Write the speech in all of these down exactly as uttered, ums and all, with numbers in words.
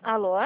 Alô?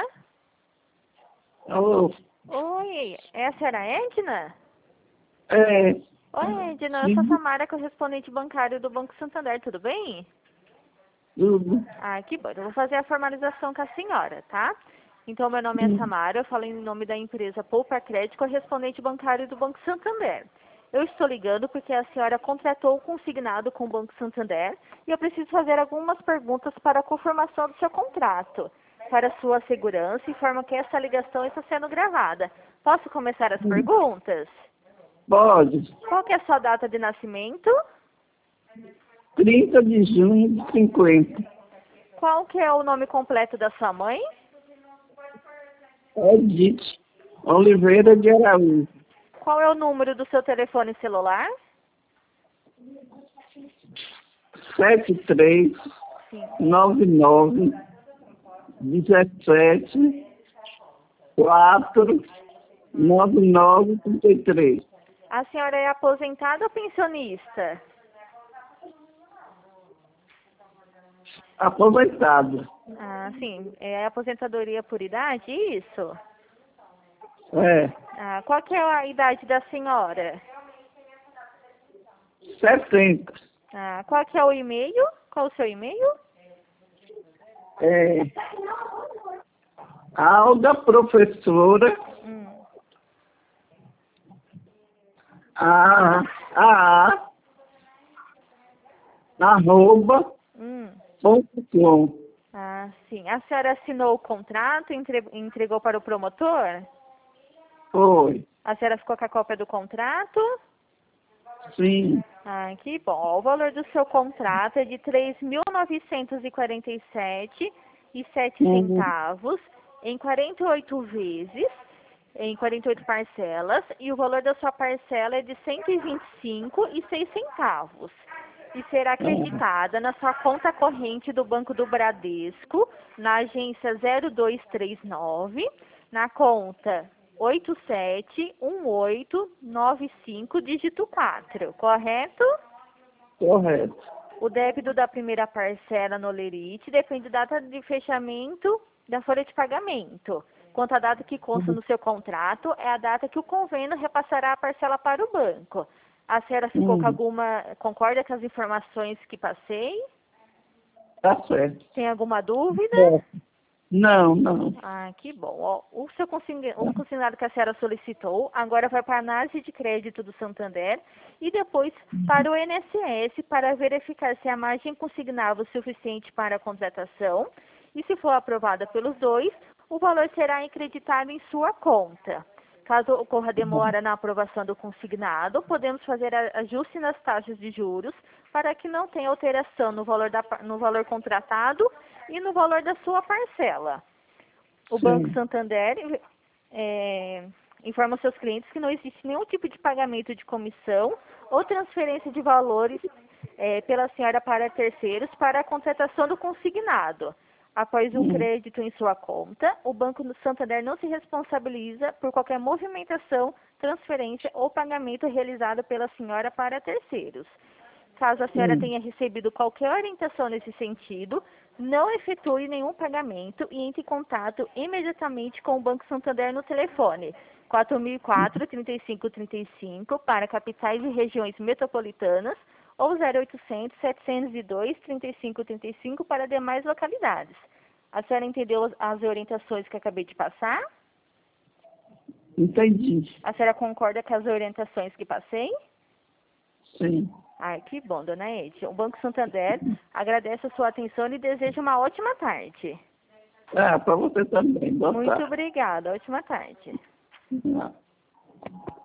Alô? Oi, é a senhora Edna? É. Oi, Edna, eu sou a Samara, correspondente bancário do Banco Santander, tudo bem? Tudo. Ah, que bom. Eu vou fazer a formalização com a senhora, tá? Então, meu nome é Samara, eu falo em nome da empresa Poupa Crédito, correspondente bancário do Banco Santander. Eu estou ligando porque a senhora contratou o consignado com o Banco Santander e eu preciso fazer algumas perguntas para a confirmação do seu contrato. Para sua segurança, informo que essa ligação está sendo gravada. Posso começar as perguntas? Pode. Qual que é a sua data de nascimento? trinta de junho de cinquenta. Qual que é o nome completo da sua mãe? Edith Oliveira de Araújo. Qual é o número do seu telefone celular? sete três Sim. nove nove dezessete quatro nove nove trinta e três. A senhora é aposentada ou pensionista? Aposentado. Ah, sim. É aposentadoria por idade, isso? É. Ah, qual que é a idade da senhora? setenta. Ah, qual que é o e-mail? Qual o seu e-mail? É. Alda Professora. Hum. A. A. Arroba. Hum. Ponto com. Ah, sim. A senhora assinou o contrato e entre- entregou para o promotor? Foi. A senhora ficou com a cópia do contrato? Sim. Ah, que bom. O valor do seu contrato é de três mil novecentos e quarenta e sete e sete Uhum. centavos em quarenta e oito vezes, em quarenta e oito parcelas, e o valor da sua parcela é de cento e vinte e cinco e seis centavos. E será acreditada na sua conta corrente do Banco do Bradesco, na agência zero dois três nove, na conta oito sete um oito nove cinco, dígito quatro, correto? Correto. O débito da primeira parcela no Lerite depende da data de fechamento da folha de pagamento. Quanto à data que consta no seu contrato, é a data que o convênio repassará a parcela para o banco. A senhora ficou com Uhum. alguma... Concorda com as informações que passei? Tá certo. Tem alguma dúvida? É. Não, não. Ah, que bom. Ó, o seu consign... o consignado que a senhora solicitou agora vai para a análise de crédito do Santander e depois para o I N S S para verificar se a margem consignável é suficiente para a contratação e, se for aprovada pelos dois, o valor será acreditado em sua conta. Caso ocorra demora na aprovação do consignado, podemos fazer ajuste nas taxas de juros para que não tenha alteração no valor, da, no valor contratado e no valor da sua parcela. O Sim. Banco Santander é, informa aos seus clientes que não existe nenhum tipo de pagamento de comissão ou transferência de valores é, pela senhora para terceiros para a contratação do consignado. Após um Uhum. crédito em sua conta, o Banco do Santander não se responsabiliza por qualquer movimentação, transferência ou pagamento realizado pela senhora para terceiros. Caso a senhora Sim. tenha recebido qualquer orientação nesse sentido, não efetue nenhum pagamento e entre em contato imediatamente com o Banco Santander no telefone quatro mil e quatro, trinta e cinco trinta e cinco para capitais e regiões metropolitanas ou zero oitocentos, setecentos e dois, trinta e cinco trinta e cinco para demais localidades. A senhora entendeu as- as orientações que acabei de passar? Entendi. A senhora concorda com as orientações que passei? Sim. Ai, que bom, dona Ed. O Banco Santander agradece a sua atenção e deseja uma ótima tarde. Ah, para você também. Boa Muito tarde. obrigada. Ótima tarde. Ah.